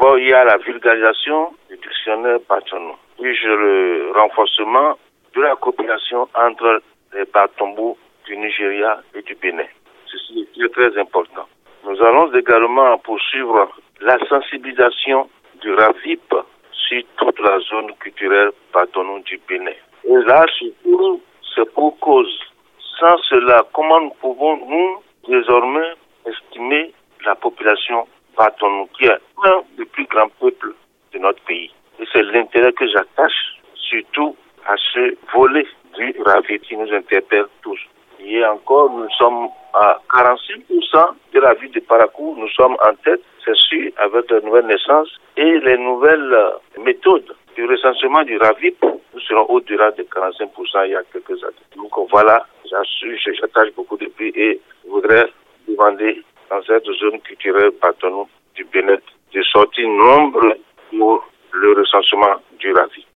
D'abord, il y a la vulgarisation du dictionnaire Batonou, puis le renforcement de la coopération entre les Batombos du Nigeria et du Bénin. Ceci est très important. Nous allons également poursuivre la sensibilisation du RAVIP sur toute la zone culturelle Batonou du Bénin. Et là, surtout, c'est pour cause. Sans cela, comment nous pouvons-nous désormais estimer la population Batonou, qui est un des plus grands peuples de notre pays? Et c'est l'intérêt que j'attache surtout à ce volet du RAVIP qui nous interpelle tous. Et encore, nous sommes à 46% de la ville de Parakou. Nous sommes en tête, c'est sûr, avec les nouvelles naissances et les nouvelles méthodes du recensement du RAVIP. Nous serons au-delà de 45% il y a quelques années. Donc voilà, j'attache beaucoup de prix et je voudrais demander dans cette zone culturelle Batonou du Bénin de sortir nombre pour le recensement du RAVIP.